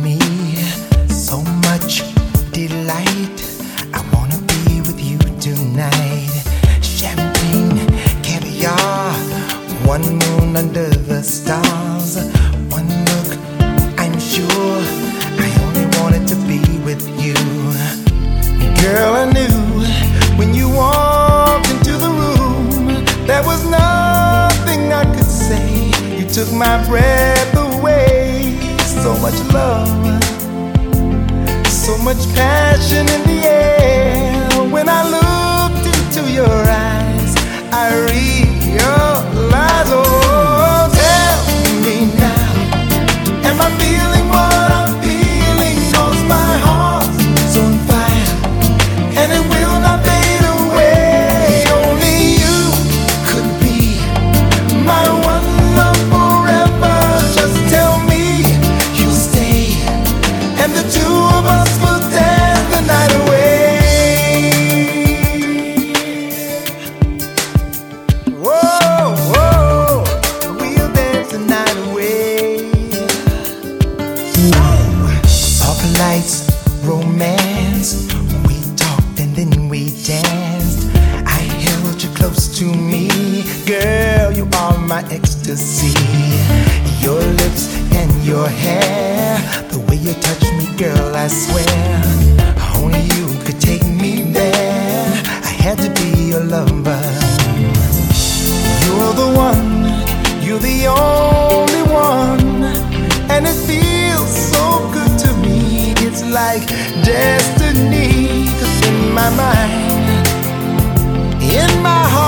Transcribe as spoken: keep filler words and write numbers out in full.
me so much delight. I wanna be with you tonight. Champagne, caviar, one moon under the stars. One look, I'm sure I only wanted to be with you. Girl, I knew when you walked into the room, there was nothing I could say. You took my breath away. So much love, so much passion in the air. When I looked into your eyes, I realized, oh, tell me now, am I feeling what I'm feeling? 'Cause my heart's on fire, and it will not fade away. Only you could be my one love forever. Just tell me you'll stay, and the two of us will dance the night away. Whoa, whoa, we'll dance the night away. Soft lights, romance. We talked and then we danced. I held you close to me. Girl, you are my ecstasy. Your lips and your hair, the way you touch me, girl, I swear only you could take me there. I had to be your lover. You're the one, you're the only one, and it feels so good to me. It's like destiny, 'cause in my mind, in my heart,